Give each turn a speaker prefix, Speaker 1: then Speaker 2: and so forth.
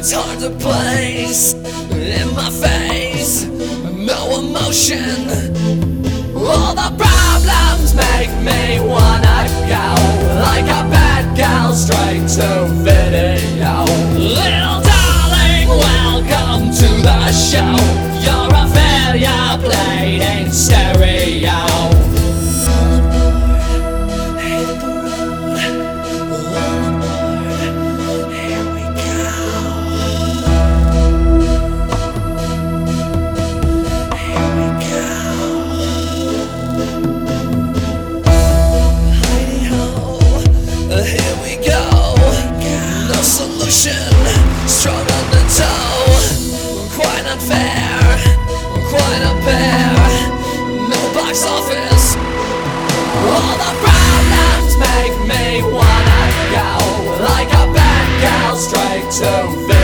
Speaker 1: It's hard to place in my face, no emotion. All the problems make me wanna go like a bad girl straight to video. Little darling, welcome to the show. You're a failure played in stereo. Strong on the toe, quite unfair, quite a pair, no box office. All the problems make me wanna go like a bad girl straight to video.